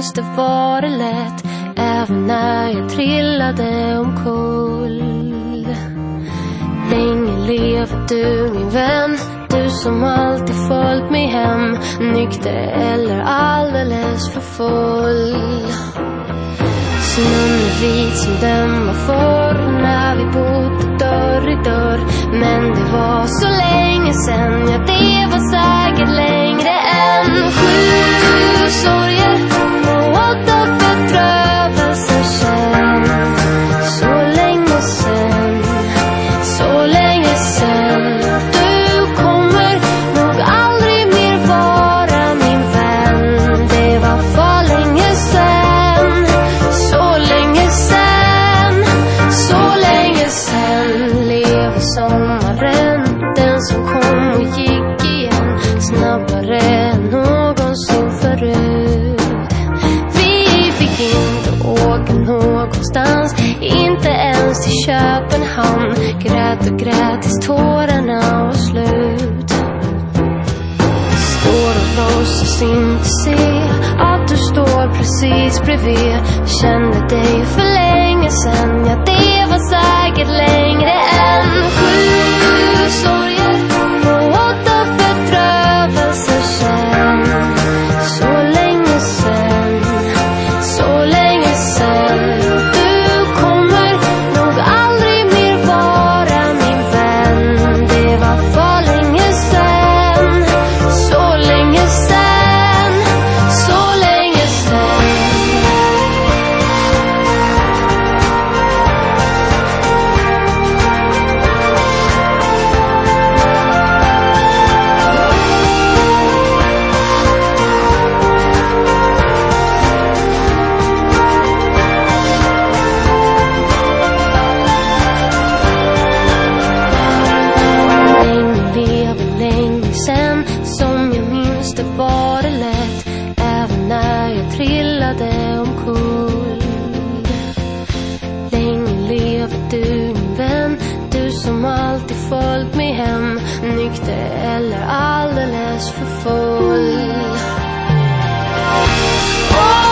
minns det var det lätt, även när jag trillade omkull. Länge lever du min vän, du som alltid följt mig hem, nykter eller alldeles för full. Snön är vit som den var förr, när vi bodde dörr i dörr. Men det var så länge sen, ja det var säkert längre än 7 sorger och 8 bedrövelser sen. Så länge sen, så länge sen. Du kommer nog aldrig mer vara min vän. Det var för länge sen, så länge sen, så länge sen. Lever sommaren, den som kom och gick igen, snabbare än någonsin förut. Vi fick inte åka någonstans, inte ens till Köpenhamn. Grät och grät tills tårarna var slut. Står och låtsas inte se att du står precis bredvid. Kände dig för länge sen, ja det var säkert längre än 7 sorger och 8 bedrövelser sen. Så länge sen, så länge sen. Du kommer nog aldrig mer vara min vän. Det var för länge sen, så länge sen, så länge sen. Länge lever länge sen, som jag minns det var det lätt, även när jag trillade omkull. Länge lever du min vän, du som alltid följt mig hem, nykter eller alldeles för full.